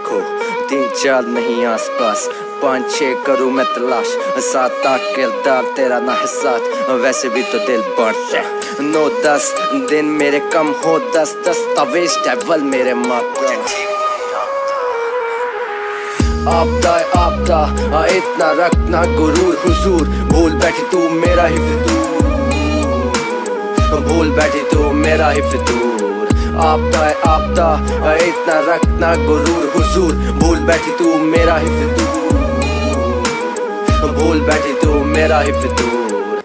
खो, 3-4 नहीं आसपास, 5-6 करूँ मैं तलाश, 7-8 किरदार तेरा ना है साथ, वैसे भी तो दिल बढ़ते 9-10 दिन मेरे कम हो, 10 दस्तावेज टेबल मेरे माता। आपदा इतना रखना गुरूर हुजूर, भूल बैठी तू मेरा ही फितूर, भूल बैठी तू मेरा ही फितूर। आपदा इतना रखना गुरूर हुजूर, भूल बैठी तू मेरा ही फितूर, भूल बैठी तू मेरा ही फितूर।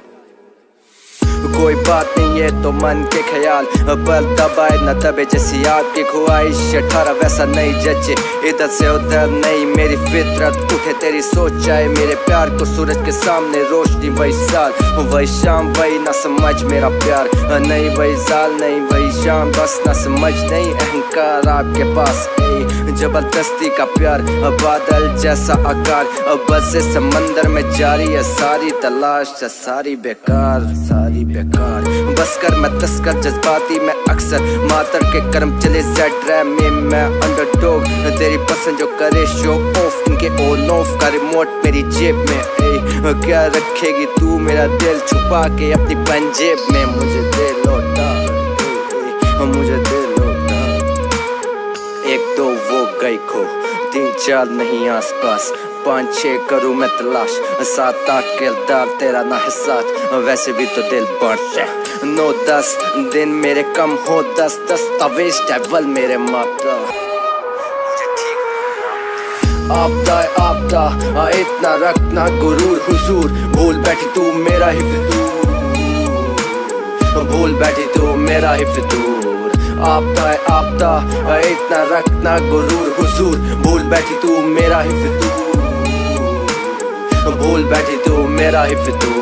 कोई बात नहीं है तो मन के ख्याल, पर दबाए न दबे जैसी आपकी ख्वाहिश, 18 वैसा नहीं जचे, इधर से उधर नहीं मेरी फितरत, उठे तेरी सोच आए मेरे प्यार को सूरज के सामने रोशनी, वही साल वही शाम वही ना समझ मेरा प्यार, नहीं वही साल नहीं वही शाम, बस ना समझ नहीं अहंकार आपके पास, जबरदस्ती का प्यार बादल जैसा आकार, बस से समंदर में जारी है सारी तलाश, सारी बेकार सारी बेकार। बस कर मैं तस्कर जज्बाती मैं अक्सर, मातर के कर्म चले सेट रैम में मैं अंडरडॉग, तेरी पसंद जो करे शो ऑफ, इनके ऑन ऑफ का रिमोट मेरी जेब में, क्या रखेगी तू मेरा दिल छुपा के अपनी पंजेब में, मुझे दे लौटा मुझे दे लौटा। 1-2 वो गई खो, 3-4 नहीं आसपास, 5-6 करूँ मैं तलाश, 7-8 किरदार तेरा ना है साथ, वैसे भी तो दिल बढ़ते 9-10 दिन मेरे कम हो, 10 दस्तावेज टेबल मेरे माता। आपदा इतना रखना गुरूर हुजूर, भूल बैठी तू मेरा ही फितूर, भूल बैठी तू मेरा ही फितूर। आपदा इतना रखना गुरूर हुजूर, भूल बैठी तू मेरा ही फितूर, भूल बैठी तू मेरा ही फितूर।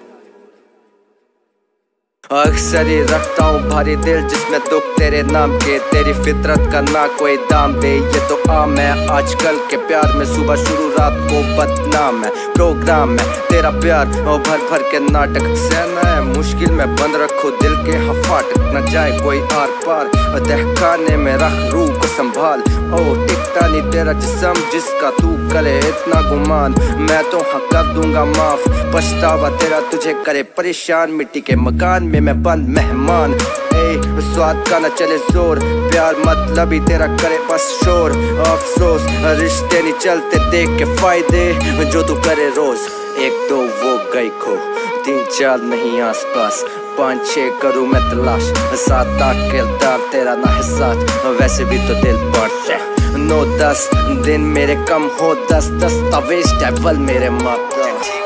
अक्सर ही रखता हूँ भारी दिल जिसमें दुख तेरे नाम के, तेरी फितरत का ना कोई दाम दे, ये तो आम है आजकल के प्यार में, सुबह शुरू रात को बदनाम है, प्रोग्राम है तेरा प्यार और भर भर के नाटक, सहना है मुश्किल में बंद रखो दिल के हफाटक, न जाए कोई आर पार, दहकाने में रख रूह को संभाल, ओ टिकता नहीं तेरा जिस्म जिसका तू करे इतना गुमान, मैं तो हाँ कर दूंगा माफ, पछतावा तेरा तुझे करे परेशान, मिट्टी के मकान में मैं बंद मेहमान, स्वाद का न चले जोर, प्यार मतलब ही तेरा करे बस शोर, अफसोस रिश्ते नहीं चलते देख के फायदे जो तू करे रोज। 1-2 वो गई खो, 3-4 नहीं आसपास, 5-6 करूँ मैं तलाश, 7-8 किरदार तेरा ना है साथ, वैसे भी तो दिल बढ़ते 9-10 दिन मेरे कम हो, 10 दस्तावेज टेबल मेरे माता।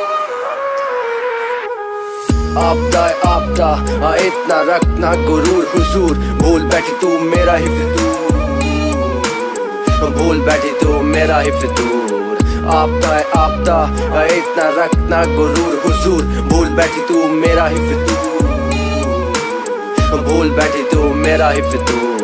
आपदा इतना रखना गुरूर हुजूर, भूल बैठी तू मेरा ही फितूर, भूल बैठी तू मेरा ही फितूर। आपदा इतना रखना गुरूर हुजूर, भूल बैठी तू मेरा ही फितूर, भूल बैठी तू मेरा ही फितूर।